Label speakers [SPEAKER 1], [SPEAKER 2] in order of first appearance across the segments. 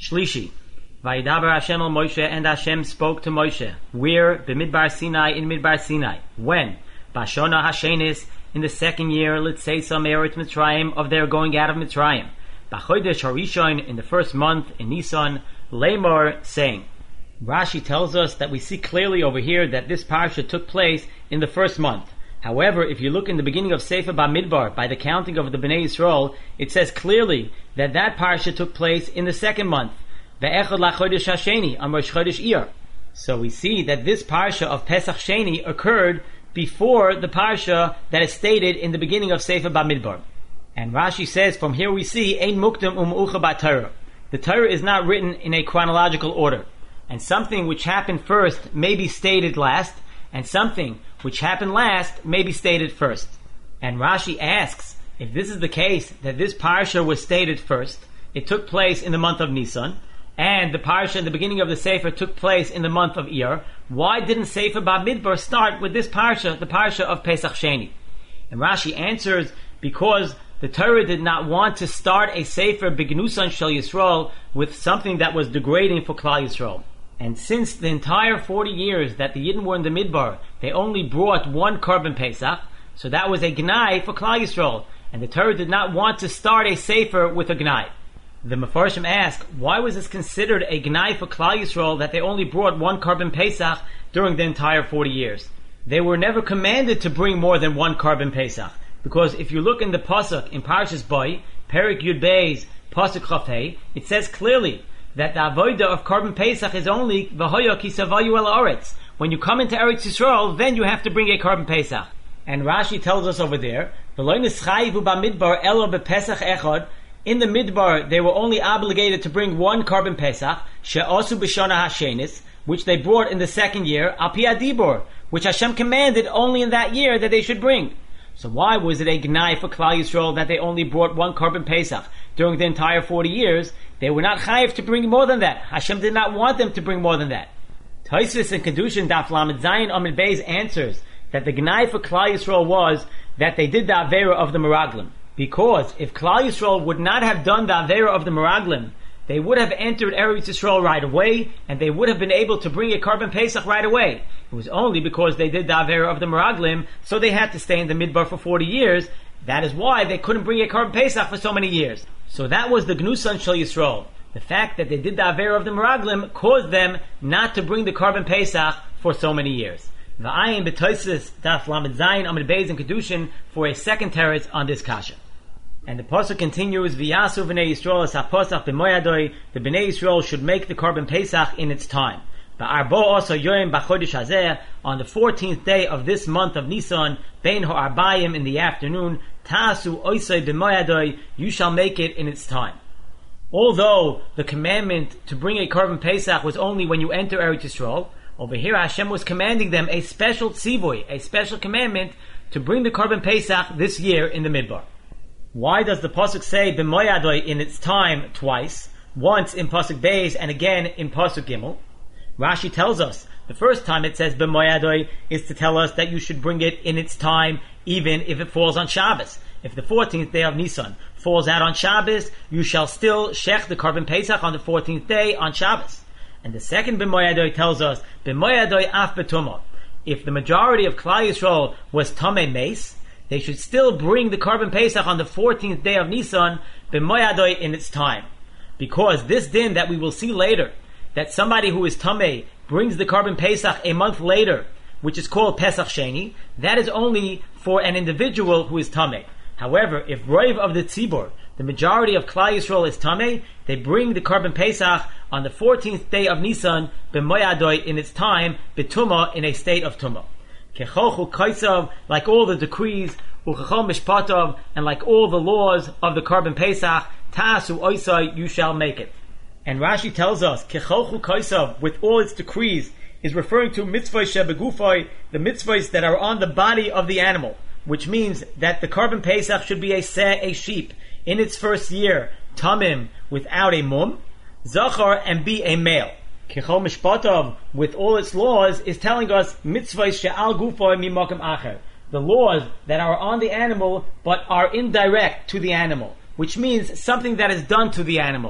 [SPEAKER 1] Shlishi. Vayidaber Hashem al Moshe, and Hashem spoke to Moshe. Where? B'midbar Sinai, in Midbar Sinai. When? Bashona Hashenis, in the second year, let's say some Eretz Mitzrayim, of their going out of Mitzrayim. B'chodesh Harishon, in the first month, in Nisan, Lemor, saying. Rashi tells us that we see clearly over here that this parsha took place in the first month. However, if you look in the beginning of Sefer Bamidbar, by the counting of the Bnei Yisrael, it says clearly that that parsha took place in the second month. Ve'echad lachodesh hasheni, on Rosh Chodesh Iyar. So we see that this parsha of Pesach Sheni occurred before the parsha that is stated in the beginning of Sefer Bamidbar. And Rashi says, from here we see, Ein mukdam u'meucha b'Torah. The Torah is not written in a chronological order. And something which happened first may be stated last, and something which happened last may be stated first. And Rashi asks, if this is the case, that this parsha was stated first, it took place in the month of Nisan, and the parsha in the beginning of the Sefer took place in the month of Iyar, why didn't Sefer Bamidbar start with this parsha, the parsha of Pesach Sheni? And Rashi answers, because the Torah did not want to start a Sefer B'Gnusan Shel Yisrael with something that was degrading for Klal Yisrael. And since the entire 40 years that the Yidden were in the Midbar, they only brought one Korban Pesach, so that was a Gnai for Klal Yisrael, and the Torah did not want to start a Sefer with a Gnai. The Mefarshim ask, why was this considered a Gnai for Klal Yisrael that they only brought one Korban Pesach during the entire 40 years? They were never commanded to bring more than one Korban Pesach, because if you look in the Pasuk, in Parshas Bo, Perik Yud Beis, Pasuk Chaf Hei, it says clearly that the avodah of Korban Pesach is only v'hoya ki savayu el haaretz. When you come into Eretz Yisrael, then you have to bring a Korban Pesach. And Rashi tells us over there, v'lo nischayivu b'midbar elo b'pesach echad. In the Midbar, they were only obligated to bring one Korban Pesach, she'osu b'shana hashenis, which they brought in the second year, al pi adibor, which Hashem commanded only in that year that they should bring. So why was it a gnai for Klal Yisrael that they only brought one Korban Pesach during the entire 40 years? They were not chayiv to bring more than that. Hashem did not want them to bring more than that. Tosfos and Kedushin Daf Lamed Zayin Amud Beis answers that the gnai for Klal Yisrael was that they did the Avera of the Meraglim. Because if Klal Yisrael would not have done the Avera of the Meraglim, they would have entered Eretz Yisrael right away, and they would have been able to bring a Korban Pesach right away. It was only because they did the Avera of the Meraglim, so they had to stay in the Midbar for 40 years. That is why they couldn't bring a Korban Pesach for so many years. So that was the Gnusan Shel Yisrael. The fact that they did the Avera of the Meraglim caused them not to bring the Korban Pesach for so many years. V'ayin b'Tosfos Daf Lamed Zayin Amud Beis and Kedushin for a second teretz on this kasha. And the pasuk continues, V'yasu v'nei Yisrael es ha'posach b'moyadoi, the Bnei Yisrael should make the Korban Pesach in its time. Ba'arbo also yoyim b'chodesh hazeh, on the 14th day of this month of Nisan, bein ha'arbayim, in the afternoon, ta'asu oisei b'moyadoi, you shall make it in its time. Although the commandment to bring a Korban Pesach was only when you enter Eretz Yisrael, over here Hashem was commanding them a special tzivoy, a special commandment to bring the Korban Pesach this year in the Midbar. Why does the pasuk say b'moyadoi in its time twice? Once in pasuk Beis and again in pasuk Gimel. Rashi tells us the first time it says b'moyadoi is to tell us that you should bring it in its time even if it falls on Shabbos. If the 14th day of Nisan falls out on Shabbos, you shall still shech the Korban Pesach on the 14th day on Shabbos. And the second b'moyadoi tells us b'moyadoi af betumah. If the majority of Klal Yisrael was tamei meis, they should still bring the Korban Pesach on the 14th day of Nisan, b'moyadoi in its time. Because this din that we will see later, that somebody who is tamei brings the Korban Pesach a month later, which is called Pesach Sheni, that is only for an individual who is tamei. However, if Roiv of the Tzibor, the majority of Klal Yisrael is tamei, they bring the Korban Pesach on the 14th day of Nisan, b'moyadoi in its time, b'tumah, in a state of tumah. Kechochu kaisav, like all the decrees, uchachol mishpatav, and like all the laws of the Korban Pesach, ta'asu oisai, you shall make it. And Rashi tells us, kechochu kaisav, with all its decrees, is referring to mitzvahs shebegufai, the mitzvahs that are on the body of the animal, which means that the Korban Pesach should be a seh, a sheep, in its first year, tamim, without a mum, zachar, and be a male. Kechol Mishpatav, with all its laws, is telling us mitzvahs she'al gufoy mimakom acher, the laws that are on the animal but are indirect to the animal, which means something that is done to the animal.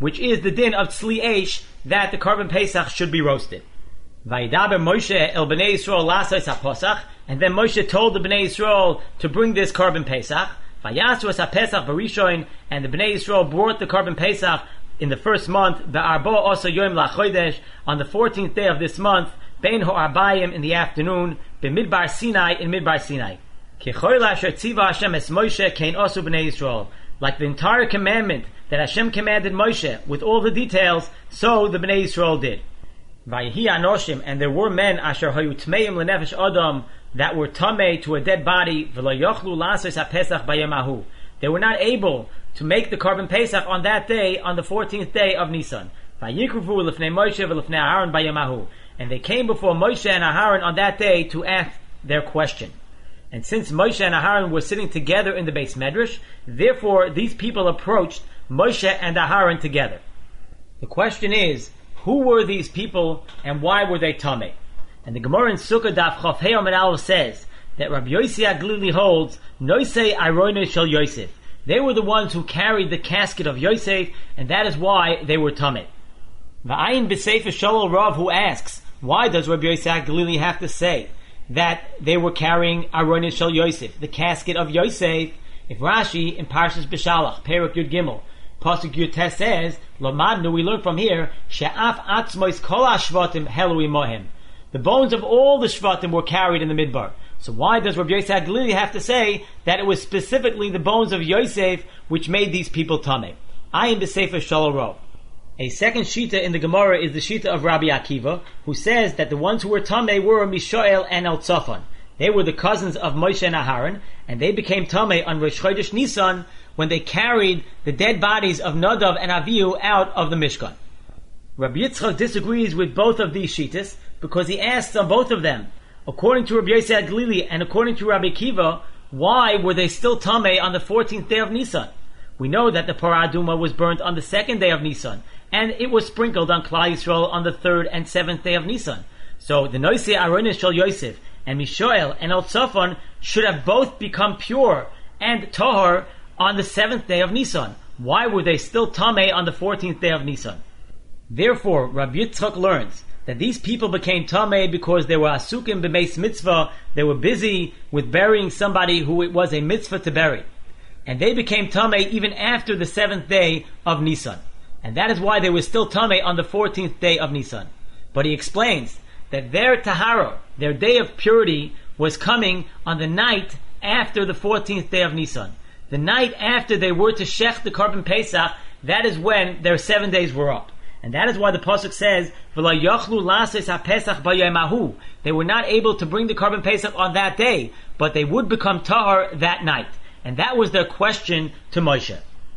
[SPEAKER 1] which is the din of tzli eish, that the Korban Pesach should be roasted. Vayidaber Moshe el Bnei Yisrael lasos haPesach, and then Moshe told the Bnei Yisrael to bring this Korban Pesach. Vayasu es haPesach b'Rishon, and the Bnei Yisrael brought the Korban Pesach in the first month, be'arbo also yom lachodesh, on the 14th day of this month, bein ho'arbayim, in the afternoon, be'midbar Sinai, in Midbar Sinai. Kichoil asher tziva Hashem es Moshe kein osu Bnei Yisrael. Like the entire commandment that Hashem commanded Moshe, with all the details, so the Bnei Yisrael did. Vayehi anoshim, and there were men asher hayu tmeim lenefesh adam, that were tamei to a dead body, v'lo yochlu lasos haPesach bayom hahu. They were not able to make the Korban Pesach on that day, on the 14th day of Nisan. Vayikruvu lefnei Moshe v'lefnei Aharon bayom hahu. And they came before Moshe and Aharon on that day to ask their question. And since Moshe and Aharon were sitting together in the Beis Medrash, therefore these people approached Moshe and Aharon together. The question is, who were these people and why were they tamei? And the Gemara in Sukkah Daf Chaf Hei Amud Aleph says that Rabbi Yossi HaGlili holds Noisei Aronos Shel Yosef. They were the ones who carried the casket of Yosef, and that is why they were tamei. V'ayin b'Sefer Sholol Rav, who asks, why does Rabbi Yossi HaGlili have to say that they were carrying Aronos Shel Yosef, the casket of Yosef? If Rashi in Parshas Beshalach, Perek Yud Gimel, Pasuk Yud Tes says, Lomadnu, we learn from here, She'af atzmois kol hashvatim helu imohem. The bones of all the shvatim were carried in the midbar. So why does Rabbi Yossi HaGlili have to say that it was specifically the bones of Yosef which made these people tamei? Ayin b'Sefer Sholol Rav. A second shita in the Gemara is the shita of Rabbi Akiva, who says that the ones who were tamei were Mishael and Eltzafan. They were the cousins of Moshe and Aharon, and they became tamei on Rosh Chodesh Nisan when they carried the dead bodies of Nadav and Avihu out of the Mishkan. Rabbi Yitzchak disagrees with both of these shitas because he asks on both of them, according to Rabbi Yossi HaGlili and according to Rabbi Akiva, why were they still tamei on the 14th day of Nisan? We know that the Parah Aduma was burnt on the 2nd day of Nisan, and it was sprinkled on Klal Yisrael on the 3rd and 7th day of Nisan. So the Noisei Aronos Shel Yosef and Mishael and Eltzafan should have both become pure and tahor on the 7th day of Nisan. Why were they still tamei on the 14th day of Nisan? Therefore, Rabbi Yitzchak learns that these people became tamei because they were asukim b'meis mitzvah. They were busy with burying somebody who it was a mitzvah to bury, and they became tamei even after the 7th day of Nisan, and that is why they were still tamei on the 14th day of Nisan. But he explains that their tahara, their day of purity, was coming on the night after the 14th day of Nisan. The night after they were to shech the Korban Pesach, that is when their 7 days were up. And that is why the Pasuk says, V'lo yochlu lasos haPesach bayom hahu. They were not able to bring the Korban Pesach on that day, but they would become tahor that night. And that was their question to Moshe.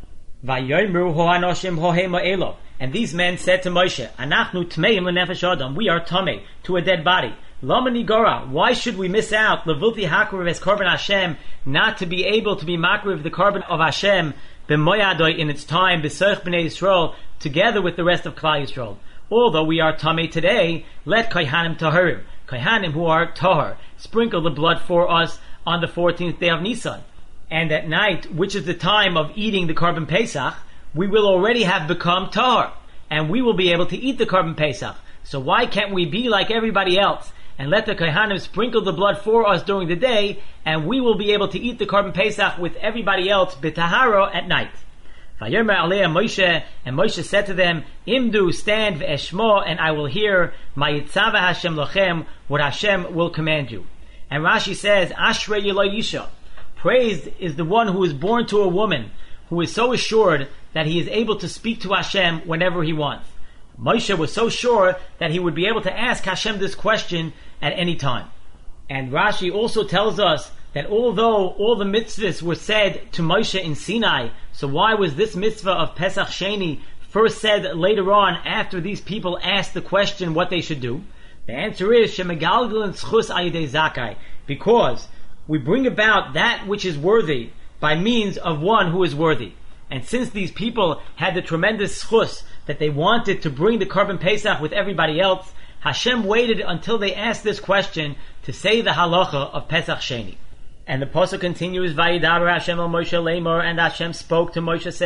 [SPEAKER 1] Vayomru ho'anoshim ho'hema elo. And these men said to Moshe, Anachnu tmeim lenefesh adam. We are tamei to a dead body. Lama nigora. Why should we miss out levulti hakriv es korban Hashem, not to be able to be makriv the korban of Hashem b'moyadoi in its time b'soich b'nei Yisrael, together with the rest of Klal Yisrael? Although we are tamei today, let kohanim taharim, kohanim who are tahor, sprinkle the blood for us on the 14th day of Nisan. And at night, which is the time of eating the Korban Pesach, we will already have become tahor, and we will be able to eat the Korban Pesach. So why can't we be like everybody else and let the kohanim sprinkle the blood for us during the day, and we will be able to eat the Korban Pesach with everybody else b'tahara at night? Vayomer alei Moshe, and Moshe said to them, Imdu, stand v'eshmo, and I will hear mayitzava Hashem lochem, what Hashem will command you. And Rashi says, Ashrei Yelo Yisha. Praised is the one who is born to a woman, who is so assured that he is able to speak to Hashem whenever he wants. Moshe was so sure that he would be able to ask Hashem this question at any time. And Rashi also tells us that although all the mitzvahs were said to Moshe in Sinai, so why was this mitzvah of Pesach Sheni first said later on after these people asked the question what they should do? The answer is Shemegalgalin Schus Ayidei Zakai, because we bring about that which is worthy by means of one who is worthy. And since these people had the tremendous schus that they wanted to bring the Korban Pesach with everybody else, Hashem waited until they asked this question to say the halacha of Pesach Sheni. And the pasuk continues, Vayidaber Hashem el Moshe lemor, and Hashem spoke to Moshe saying,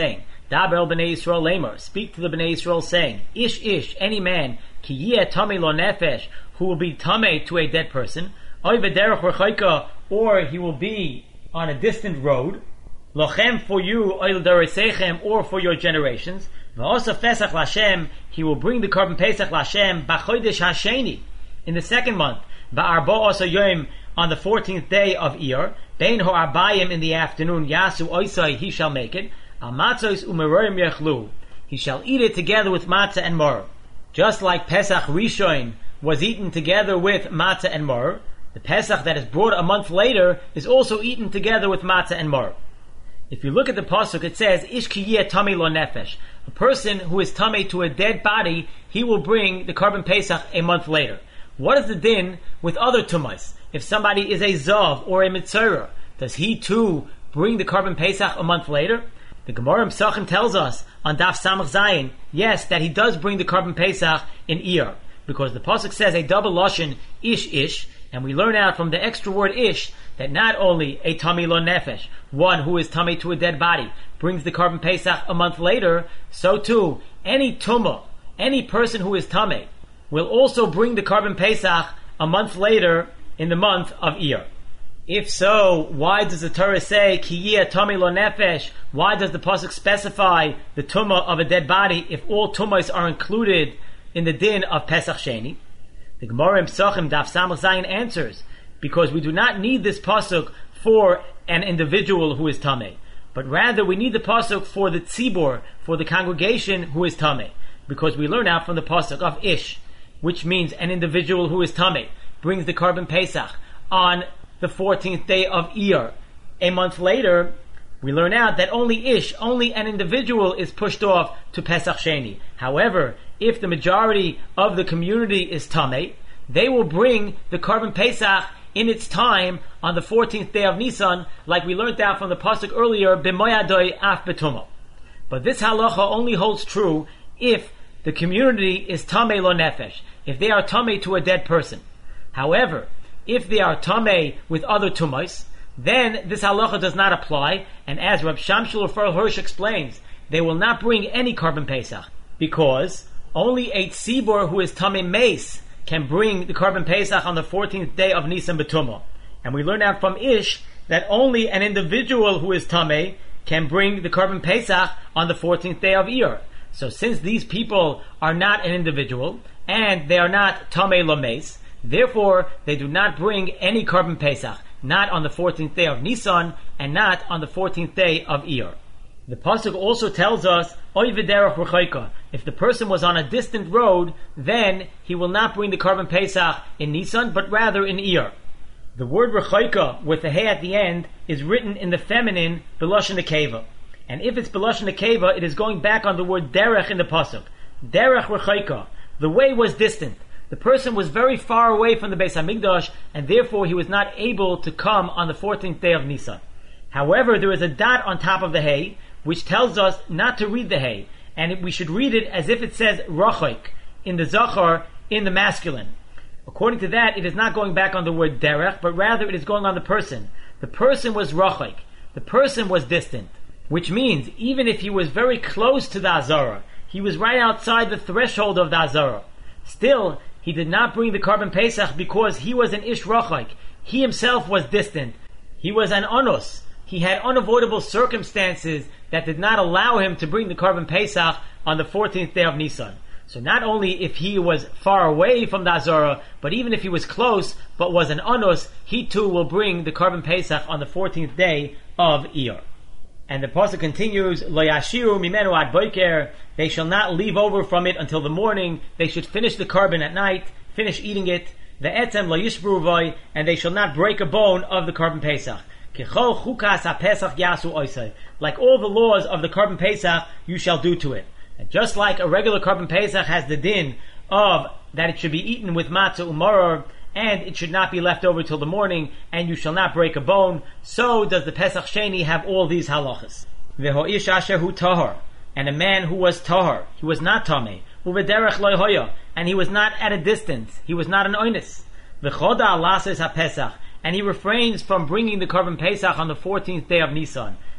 [SPEAKER 1] Daber el b'nei Yisrael lemar, speak to the b'nei Yisrael saying, Ish, any man, ki yeh tamei lo nefesh, who will be tamei to a dead person, oy v'derech rechaika, or he will be on a distant road, lochem for you, oy l'daresechem, or for your generations, v'osa Pesach l'Hashem, he will bring the carbon Pesach l'Hashem, b'chodesh hasheni, in the second month, ba'arba osa yom, on the 14th day of Iyar, bein ho'arbayim in the afternoon, yasu oisai, he shall make it, al matzos u'meroim yechlu, he shall eat it together with matzah and mor. Just like Pesach Rishon was eaten together with matzah and mor, the Pesach that is brought a month later is also eaten together with matzah and mor. If you look at the pasuk, it says, Ish ki yeh tamei lo nefesh. A person who is tamei to a dead body, he will bring the carbon Pesach a month later. What is the din with other tumas? If somebody is a zav or a mitzorah, does he too bring the carbon Pesach a month later? The Gemara in Pesachim tells us on Daf Samach Zayin, yes, that he does bring the carbon Pesach in Iyar, because the pasuk says a double lashon ish, and we learn out from the extra word ish that not only a tamei lo nefesh, one who is tamei to a dead body, brings the carbon Pesach a month later, so too any tumah, any person who is tamei, will also bring the carbon Pesach a month later in the month of Iyar. If so, why does the Torah say ki yeh tamei lo nefesh? Why does the pasuk specify the tumah of a dead body if all tumahs are included in the din of Pesach Sheni? The Gemara in Pesachim Daf Samach Zayin answers, because we do not need this pasuk for an individual who is tamei, but rather we need the pasuk for the tzibor, for the congregation who is tamei, because we learn out from the pasuk of Ish, which means an individual who is tamei brings the carbon Pesach on the 14th day of Iyar. A month later, we learn out that only Ish, only an individual is pushed off to Pesach Sheni. However, if the majority of the community is tamei, they will bring the carbon Pesach in its time on the 14th day of Nisan, like we learned out from the pasuk earlier, b'moyadoi af betumah. But this halacha only holds true if the community is tamei lo nefesh, if they are tamei to a dead person. However, if they are tamei with other tumais, then this halacha does not apply, and as Rab Shamshul Rafael Hirsch explains, they will not bring any carbon Pesach, because only a tzibor who is tamei meis can bring the carbon Pesach on the 14th day of Nisan B'tumah. And we learn out from Ish that only an individual who is tamei can bring the carbon Pesach on the 14th day of Iyar. So since these people are not an individual, and they are not tamei lameis, therefore they do not bring any carbon Pesach, not on the 14th day of Nisan, and not on the 14th day of Iyar. The pasuk also tells us, Oy v'derech rechaika, if the person was on a distant road, then he will not bring the carbon Pesach in Nisan, but rather in Iyar. The word rechaika, with the hey at the end, is written in the feminine, b'lashon nekeva. And if it's b'lashon nekeva, it is going back on the word derech in the pasuk. Derech rechaika, the way was distant. The person was very far away from the Beis HaMikdash, and therefore he was not able to come on the 14th day of Nisan. However, there is a dot on top of the hay, which tells us not to read the hay, and we should read it as if it says rachoik in the zachar, in the masculine. According to that, it is not going back on the word derech, but rather it is going on the person. The person was rachoik. The person was distant, which means even if he was very close to the Azara, he was right outside the threshold of the Azara, still he did not bring the carbon Pesach because he was an ish rachoik. He himself was distant. He was an onus. He had unavoidable circumstances that did not allow him to bring the carbon Pesach on the 14th day of Nisan. So not only if he was far away from the Azara, but even if he was close but was an onus, he too will bring the carbon Pesach on the 14th day of Iyar. And the pasuk continues, Lo yashiru mimenu ad boker, they shall not leave over from it until the morning. They should finish the carbon at night, finish eating it. The etzem lo yishbru voi, and they shall not break a bone of the carbon Pesach. Kechol chukas ha-pesach yasu oisei, like all the laws of the carbon Pesach, you shall do to it. And just like a regular carbon Pesach has the din of that it should be eaten with matzah umaror, and it should not be left over till the morning, and you shall not break a bone, so does the Pesach Sheni have all these halachas. V'ho'ish asher hu tahor, and a man who was tahor, he was not tamei, u'v'derech lo hoya, and he was not at a distance, he was not an oinus. V'choda alases ha-pesach, and he refrains from bringing the carbon Pesach on the 14th day of Nisan.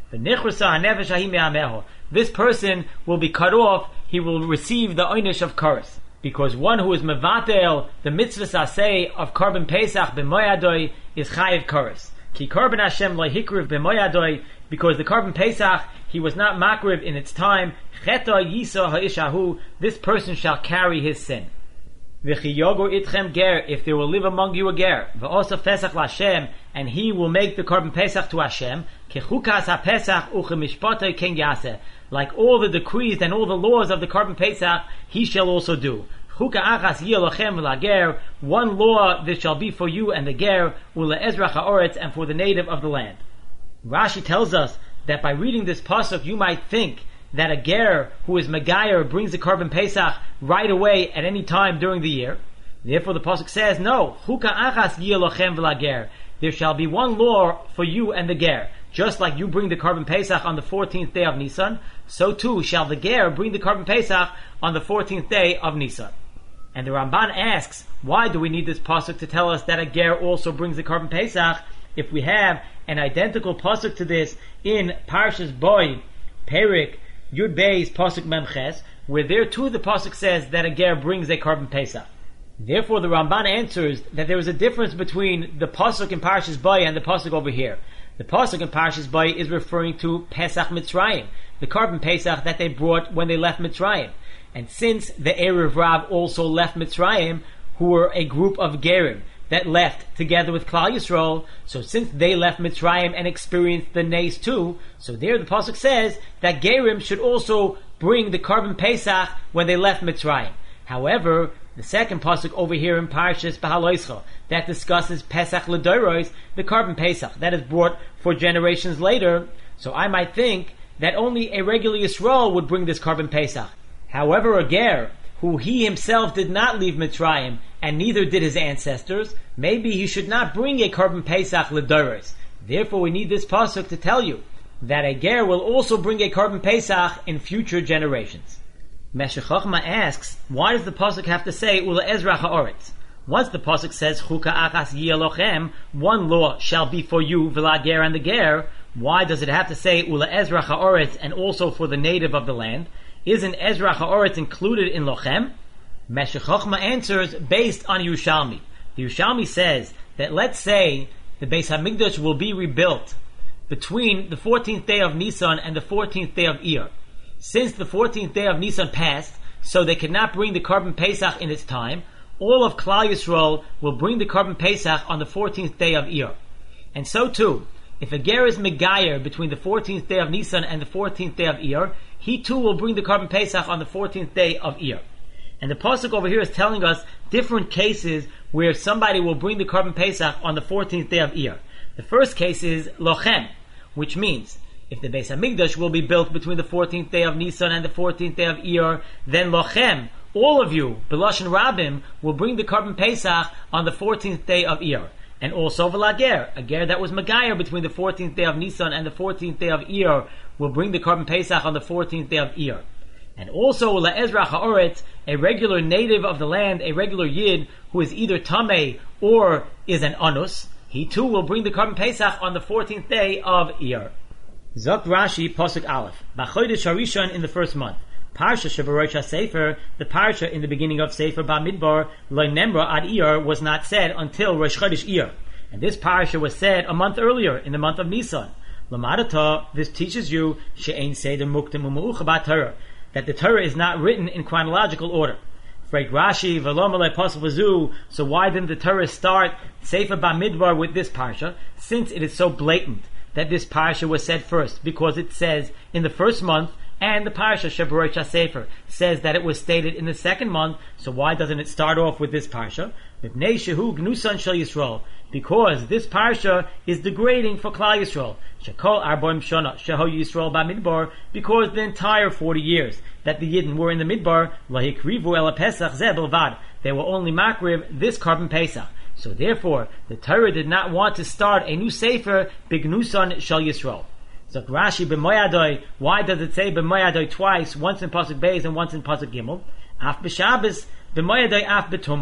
[SPEAKER 1] This person will be cut off, he will receive the oynish of kares. Because one who is mevatel, the mitzvah aseh of Korban Pesach b'moyadoi is chayiv kares. Ki Korban Hashem lo hikriv b'moyadoi, because the Korban Pesach, he was not makriv in its time, cheta yisa ha'ishahu, this person shall carry his sin. V'chi yogo itchem ger, if there will live among you a ger, v'osa Pesach l'Hashem, and he will make the Korban Pesach to Hashem, kechukas ha-Pesach uchemishpotei ken yaseh, like all the decrees and all the laws of the Korban Pesach, he shall also do. Chuka achas yelochem v'lager, one law this shall be for you and the ger, ule'ezrach ha'oretz, and for the native of the land. Rashi tells us that by reading this pasuk, you might think that a ger who is megayer brings the Korban Pesach right away at any time during the year. Therefore the pasuk says, no, chuka achas yelochem v'lager, there shall be one law for you and the ger. Just like you bring the Korban Pesach on the 14th day of Nisan, so too shall the ger bring the Korban Pesach on the 14th day of Nisan. And the Ramban asks, why do we need this pasuk to tell us that a ger also brings the Korban Pesach, if we have an identical pasuk to this in Parshas Boy, Perik, Yud Beis, pasuk Memches, where there too the pasuk says that a ger brings a Korban Pesach. Therefore the Ramban answers that there is a difference between the pasuk in Parshas Boy and the pasuk over here. The pasuk in Parshas Boy is referring to Pesach Mitzrayim, the Korban Pesach that they brought when they left Mitzrayim. And since the Erev Rav also left Mitzrayim, who were a group of Gerim that left together with Klal Yisrael, so since they left Mitzrayim and experienced the Nes too, so there the pasuk says that Gerim should also bring the Korban Pesach when they left Mitzrayim. However, the second pasuk over here in Parshas Behaloischa that discusses Pesach L'Doros, the Korban Pesach that is brought for generations later, so I might think that only a regular Yisrael would bring this Korban Pesach. However, a ger who he himself did not leave Mitzrayim and neither did his ancestors, maybe he should not bring a Korban Pesach L'Doros. Therefore, we need this pasuk to tell you that a ger will also bring a Korban Pesach in future generations. Meshech Chochma asks, why does the pasuk have to say Ule'ezrach ha'oretz? Once the pasuk says Chuka achas yelochem, one law shall be for you, v'lager and the ger, why does it have to say Ule'ezrach ha'oretz and also for the native of the land? Isn't Ezrach ha'oretz included in lochem? Meshech Chochma answers based on Yerushalmi. The Yerushalmi says that let's say the Beis Hamikdash will be rebuilt between the 14th day of Nisan and the 14th day of Iyar. Since the 14th day of Nisan passed, so they could not bring the Korban Pesach in its time, all of Klal Yisrael will bring the Korban Pesach on the 14th day of Iyar. And so too, if a ger is megayer between the 14th day of Nisan and the 14th day of Iyar, he too will bring the Korban Pesach on the 14th day of Iyar. And the pasuk over here is telling us different cases where somebody will bring the Korban Pesach on the 14th day of Iyar. The first case is lochem, which means if the Beis Hamikdash will be built between the 14th day of Nisan and the 14th day of Iyar, then lochem, all of you, B'lashon Rabim, will bring the Korban Pesach on the 14th day of Iyar. And also v'lager, a ger that was megayer between the 14th day of Nisan and the 14th day of Iyar will bring the Korban Pesach on the 14th day of Iyar. And also la'ezrach ha'oretz, a regular native of the land, a regular yid who is either tamei or is an anus, he too will bring the Korban Pesach on the 14th day of Iyar. Zok Rashi Pasuk Aleph, B'chodesh Harishon in the first month. Parsha Shebarosh Sefer, the Parsha in the beginning of Sefer Bamidbar, Lo Nemra Ad Iyar was not said until Rosh Chodesh Iyar. And this Parsha was said a month earlier, in the month of Nisan. Lamadata, this teaches you, She'ein Seder Muktim U'Meucha B'Torah, that the Torah is not written in chronological order. Frek Rashi, V'lo Malei Pasuk V'zu, so why didn't the Torah start Sefer Bamidbar with this Parsha, since it is so blatant that this Parsha was said first? Because it says in the first month, and the Parsha Shebarosh Sefer says that it was stated in the second month, so why doesn't it start off with this Parsha? Mipnei shehu gnusan shel Yisrael, because this Parsha is degrading for Klal Yisrael. Shekol arboim shana sheho Yisrael ba'midbar, because the entire 40 years that the Yidden were in the Midbar, lahikrivu el Pesach zeh belvad, they were only makriv this Korban Pesach. So therefore, the Torah did not want to start a new Sefer b'gnusan shel Yisrael. So Rashi b'moyadoi, why does it say b'moyadoi twice, once in Pasuk Beis and once in Pasuk Gimel? Af b'Shabbos, b'moyadoi af b'tumah.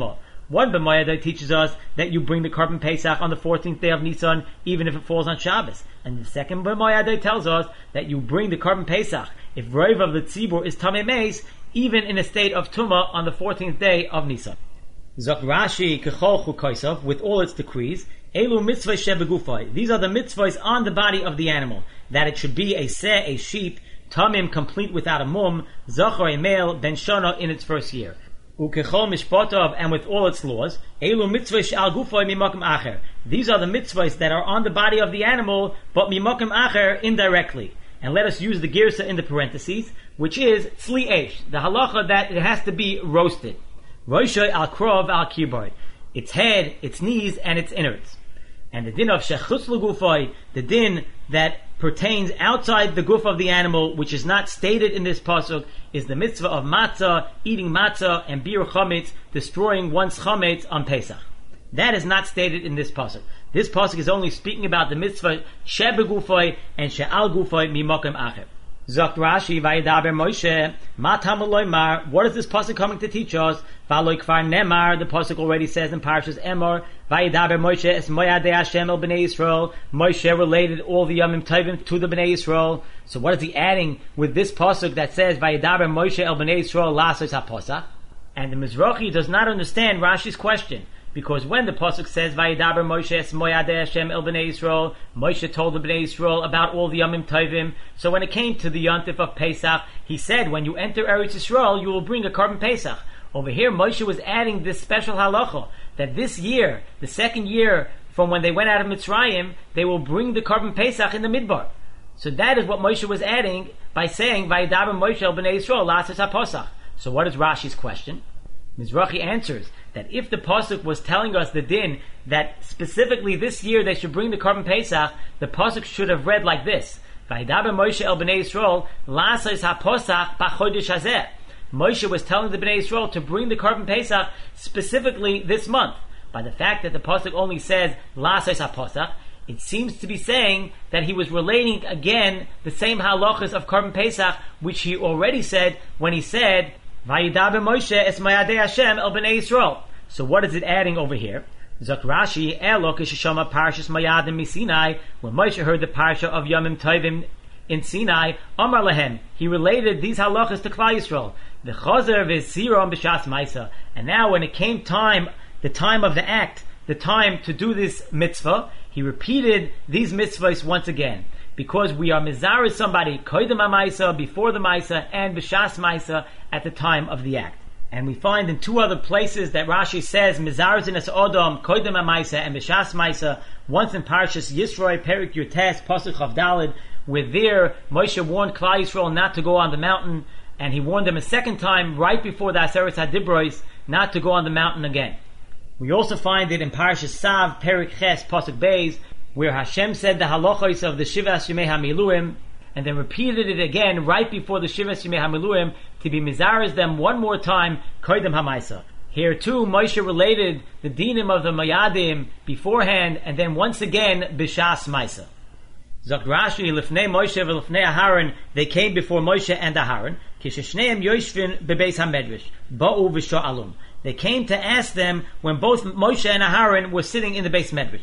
[SPEAKER 1] One b'mayadai teaches us that you bring the Korban Pesach on the 14th day of Nisan, even if it falls on Shabbos. And the second b'mayadai tells us that you bring the Korban Pesach if Rov of the Tzibur is Tamei Meis, even in a state of Tumah on the 14th day of Nisan. Zok Rashi Kechol Chukoisov, with all its decrees, Elu mitzvahs shebegufay. These are the mitzvahs on the body of the animal, that it should be a seh, a sheep, tamim, complete without a mum, zachor, a male, ben shana, in its first year. Ukechol mishpotov, and with all its laws, Elu mitzvahs al gufay mimakim acher. These are the mitzvahs that are on the body of the animal, but mimakim acher, indirectly. And let us use the girsa in the parentheses, which is tzli esh, the halacha that it has to be roasted. Roishay al krov al kiboy, its head, its knees, and its innards. And the din of shechutz l'gufay, the din that pertains outside the guf of the animal, which is not stated in this pasuk, is the mitzvah of matzah, eating matzah, and bir chametz, destroying one's chametz on Pesach. That is not stated in this pasuk. This pasuk is only speaking about the mitzvah shebegufay and she'al gufay mimokim acher. Zok Rashi vayidaber Moshe matam loymar. What is this pasuk coming to teach us? V'aloi kvar nemar. The pasuk already says in Parshas Emor, vayidaber Moshe es moyadei Hashem el bnei Yisrael. Moshe related all the Yomim Tovim to the bnei Yisrael. So what is he adding with this pasuk that says vayidaber Moshe el bnei Yisrael lasos haposach? And the Mizrahi does not understand Rashi's question. Because when the pasuk says "Vayidaber Moshe es moyadei Hashem el bnei Yisrael," Moshe told the bnei Yisrael about all the Yomim Tovim. So when it came to the Yontif of Pesach, he said, "When you enter Eretz Yisrael, you will bring a Korban Pesach." Over here, Moshe was adding this special halacha that this year, the second year from when they went out of Mitzrayim, they will bring the Korban Pesach in the Midbar. So that is what Moshe was adding by saying "Vayidaber Moshe el bnei Yisrael lasos haposach." So what is Rashi's question? Mizrahi answers that if the pasuk was telling us the din that specifically this year they should bring the Korban Pesach, the pasuk should have read like this: "Vayidaber Moshe el bnei Yisrael lasos haposach b'chodesh hazeh." Moshe was telling the bnei Yisrael to bring the Korban Pesach specifically this month. By the fact that the pasuk only says lasos haposach, it seems to be saying that he was relating again the same halachas of Korban Pesach, which he already said when he said Vayidaber Moshe es moyadei Hashem el bnei Yisrael. So what is it adding over here? Zok Rashi, Elo kishashama parshas Mayadim miSinai. When Moshe heard the parsha of Yomim Tovim in Sinai, Amar lehem, he related these halachas to Klal Yisrael. The chazer v'ziram b'shas ma'isa. And now when it came time, the time of the act, the time to do this mitzvah, he repeated these mitzvahs once again. Because we are mizaris somebody koydem ha'maisa, before the maisa, and b'shas maisa, at the time of the act. And we find in two other places that Rashi says mizaris in es odom koydem ha'maisa and b'shas maisa. Once in Parshas Yisroi Perik Yutes Pasuk Chav Daled, where there Moshe warned Klal Yisrael not to go on the mountain, and he warned them a second time right before the Aseret HaDibros not to go on the mountain again. We also find it in Parshas Sav Perik Ches Pasuk Beis, where Hashem said the halachos of the Shivas Yemei HaMiluim, and then repeated it again right before the Shivas Yemei HaMiluim to be mizaris them one more time, koydem ha'maisa. Here too, Moshe related the dinim of the Mayadim beforehand, and then once again, b'shas maisa. Zok Rashi, lifnei Moshe v'lifnei Aharon, they came before Moshe and Aharon, kisheshneim yoshvin bebeis hamedrash, ba'u v'sho'alum. They came to ask them when both Moshe and Aharon were sitting in the Beis Medrash.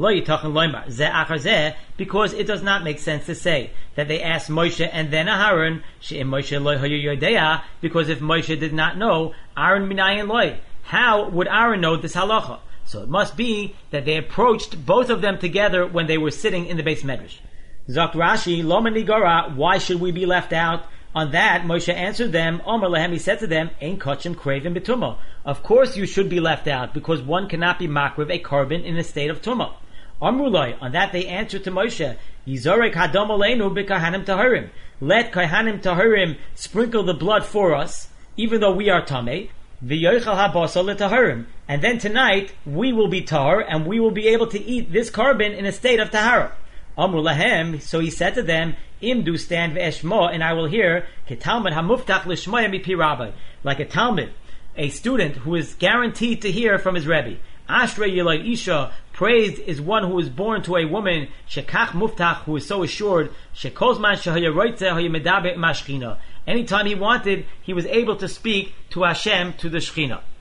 [SPEAKER 1] Because it does not make sense to say that they asked Moshe and then Aharon, because if Moshe did not know, Aaron minayin loy, how would Aaron know this halacha? So it must be that they approached both of them together when they were sitting in the Beis Medrash. Zok Rashi, lo menigara, why should we be left out? On that, Moshe answered them, Omer lehem, he said to them, Ein kachim kravim betumah. Of course you should be left out, because one cannot be makriv a korban in a state of tumah. Amrulai, on that they answered to Moshe, Yizorek hadom aleinu b'kahanim taharim. Let kahanim taharim sprinkle the blood for us, even though we are tamei, v'yochal habasal l'taharim. And then tonight, we will be tahar, and we will be able to eat this korban in a state of tahara. Amru lahem, so he said to them, Imdu stand v'eshmo, and I will hear, Ketalmud hamuftach l'shmoya mipi rabbi, like a Talmud, a student who is guaranteed to hear from his Rebbe. Ashrei yilai isha, praised is one who is born to a woman, shekach muftach, who is so assured, shekozman shehaya roitze haya medaber mashchina. Anytime he wanted, he was able to speak to Hashem, to the Shechina.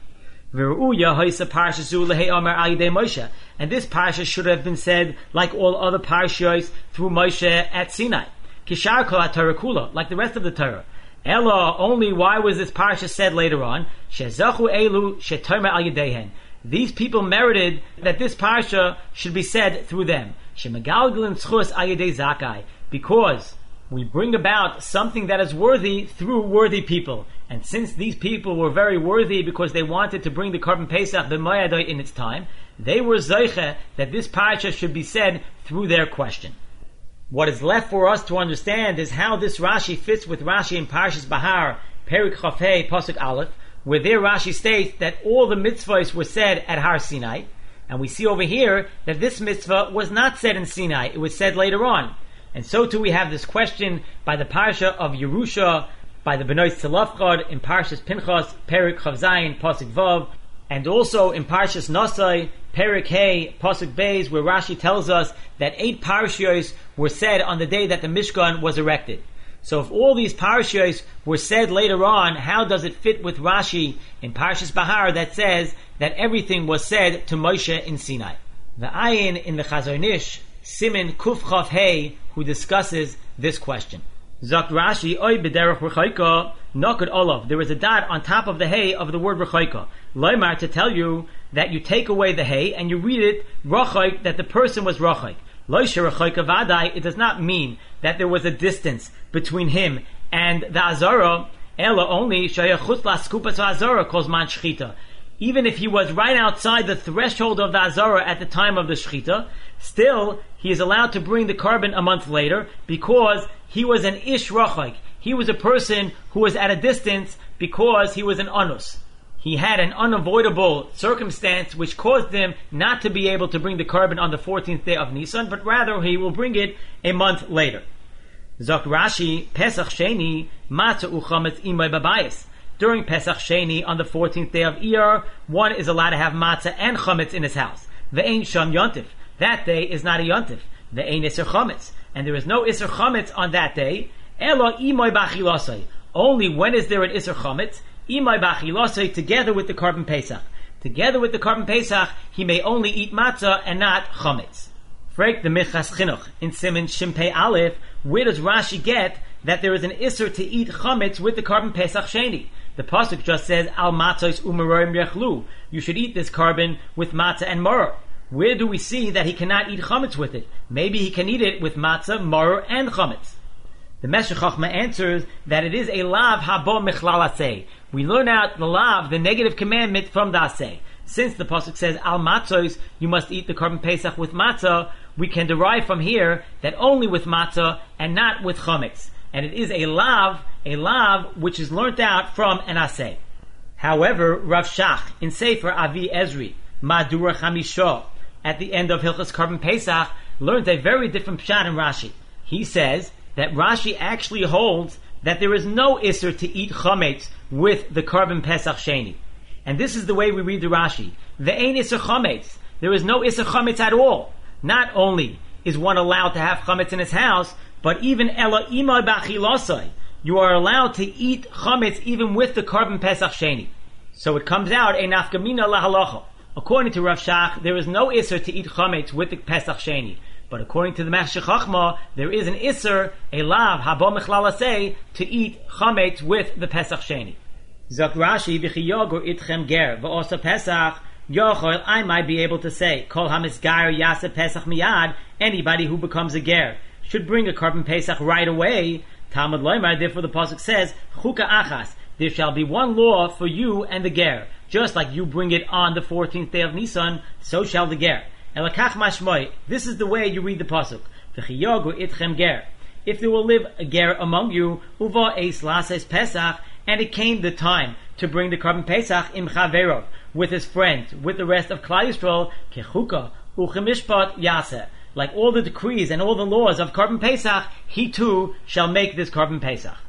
[SPEAKER 1] And this parsha should have been said like all other parshas through Moshe at Sinai. Kishar kol HaTorah kula, like the rest of the Torah. Ella, only why was this parsha said later on? Shezachu elu shetomer al yedehen. These people merited that this parsha should be said through them. Shemegalgalin tzchus al yedei zakai. Because we bring about something that is worthy through worthy people. And since these people were very worthy because they wanted to bring the Korban Pesach b'moyadai in its time, they were zeiche that this parsha should be said through their question. What is left for us to understand is how this Rashi fits with Rashi in Parshas Bahar, Perik Chafei, Pasuk Aleph, where there Rashi states that all the mitzvahs were said at Har Sinai, and we see over here that this mitzvah was not said in Sinai, it was said later on. And so too we have this question by the Parsha of Yerusha, by the Benois Tzalafchad, in Parshas Pinchas, Perik Chav Zayin, Pasuk Vav, and also in Parshas Nosai, Perik Hey, Pasuk Beis, where Rashi tells us that 8 parshiyos were said on the day that the Mishkan was erected. So if all these parshiyos were said later on, how does it fit with Rashi in Parshas Bahar that says that everything was said to Moshe in Sinai? The Ayin in the Chazon Ish, Simin Kuf Chav Hey, who discusses this question. Zok Rashi, Oy b'derech rechaika, noked olav. There is a dot on top of the hay of the word rechaika. Loimar, to tell you that you take away the hay and you read it rachaik, that the person was rachaik. Loisha rechaika vadai. It does not mean that there was a distance between him and the azara. Ela only shayachut laskupas azara calls man shchita. Even if he was right outside the threshold of the azara at the time of the shchita, still he is allowed to bring the carbon a month later because he was an ish rachaik. He was a person who was at a distance because he was an anus. He had an unavoidable circumstance which caused him not to be able to bring the carbon on the 14th day of Nisan, but rather he will bring it a month later. Zok Rashi, Pesach Sheni, Matzah uchametz imay babayis. During Pesach Sheni, on the 14th day of Iyar, one is allowed to have matzah and chametz in his house. Ve'ein sham yontif. That day is not a yontif. Ve'ein iser chametz. And there is no iser chametz on that day. Elo imay b'achilasei. Only when is there an iser chametz? Imay b'achilasei, together with the Korban Pesach. Together with the Korban Pesach, he may only eat matzah and not chametz. Frek the Michas Chinuch in Siman Shimpei Aleph, where does Rashi get that there is an iser to eat chametz with the Korban Pesach Sheni? The pasuk just says al matzos umaroim yechlu. You should eat this carbon with matzah and maror. Where do we see that he cannot eat chametz with it? Maybe he can eat it with matzah, maror, and chametz. The Meshech Chochmah answers that it is a lav habo michlal aseh. We learn out the lav, the negative commandment, from the aseh. Since the pasuk says al matzos, you must eat the Korban Pesach with matzah, we can derive from here that only with matzah and not with chametz. And it is a lav which is learnt out from an aseh. However, Rav Shach in Sefer Avi Ezri, Madura Chamisha, at the end of Hilchos Korban Pesach, learned a very different pshat in Rashi. He says that Rashi actually holds that there is no isser to eat chametz with the Korban Pesach Sheni. And this is the way we read the Rashi. Ve'ein isser chametz. There is no isser chametz at all. Not only is one allowed to have chametz in his house, but even ela imay b'achilasei, you are allowed to eat chametz even with the Korban Pesach Sheni. So it comes out a nafkamina lahalacha. According to Rav Shach, there is no isser to eat chametz with the Pesach Sheni. But according to the Meshech Chochmah, there is an isser, a lav habo michlal aseh, to eat chametz with the Pesach Sheni. Zok Rashi v'chiyogur itchem ger v'osa Pesach. Yochel, I might be able to say, Kol hamisgar yaseh Pesach miyad, anybody who becomes a ger should bring a Korban Pesach right away. Talmud Loimar, therefore the pasuk says, Chuka achas, there shall be one law for you and the ger. Just like you bring it on the 14th day of Nisan, so shall the ger. Elakach mashmoi, this is the way you read the pasuk. V'chiyogu itchem ger. If there will live a ger among you, uva eis lases Pesach, and it came the time to bring the Korban Pesach im chaverov, with his friends, with the rest of Klal Yisrael, kechuka uchemishpat yaseh. Like all the decrees and all the laws of Korban Pesach, he too shall make this Korban Pesach.